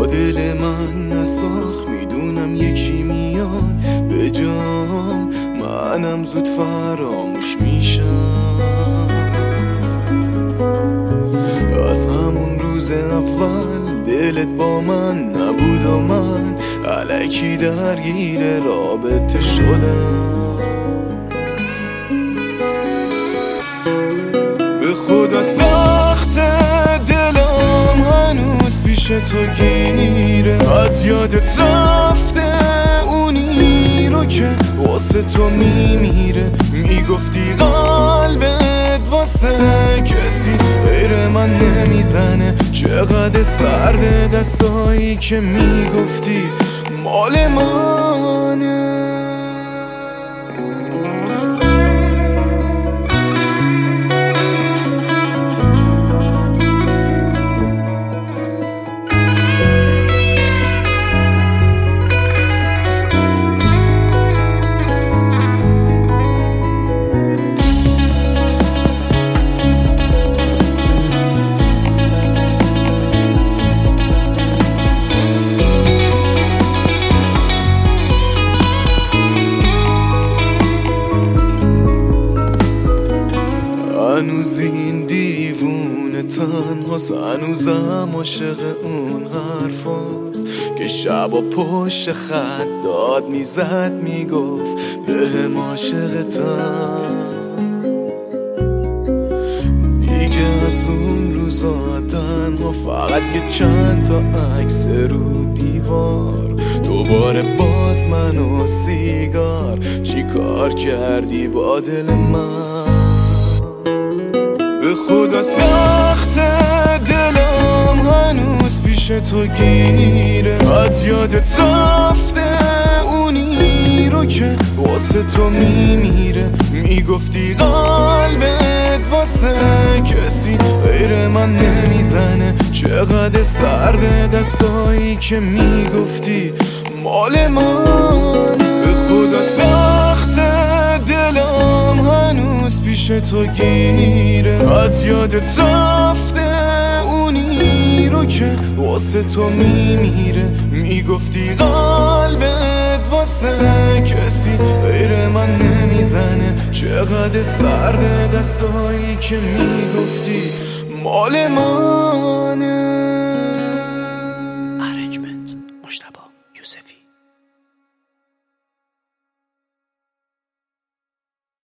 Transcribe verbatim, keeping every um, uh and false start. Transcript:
دل من نساخت. میدونم یکی میاد به جام، منم زود فراموش میشم. از همون روز اول دلت با من نبود و من الکی درگیر رابطه شدم. به خدا سخته دلم هنوز پیش تو گیره، از یادت رفته اونی رو که واسه تو میمیره. میگفتی قلبت واسه کسی غیر من نمیزنه، چقدر سرد دستایی که میگفتی مال منه. هنوز این دیوونه تنهاست، هنوزم عاشق اون حرفاست که شب و پشت خط داد میزد میگفت بهم عاشقتم. دیگه از اون روزا تنها فقط یه چند تا عکس رو دیوار، دوباره باز من و سیگار. چی کار کردی با دل من؟ به خدا سخته دلم هنوز پیش تو گیره، از یادت رفته اونی رو که واسه تو میمیره. میگفتی قلبت واسه کسی غیر من نمیزنه، چقدر سرد دستایی که میگفتی مال من. به خدا سخته دلم هنوز پیش تو گیره، از یادت رفته اونی رو که واسه تو میمیره. میگفتی قلبت واسه کسی غیر من نمیزنه، چقدر سرد دستایی که میگفتی مال منه.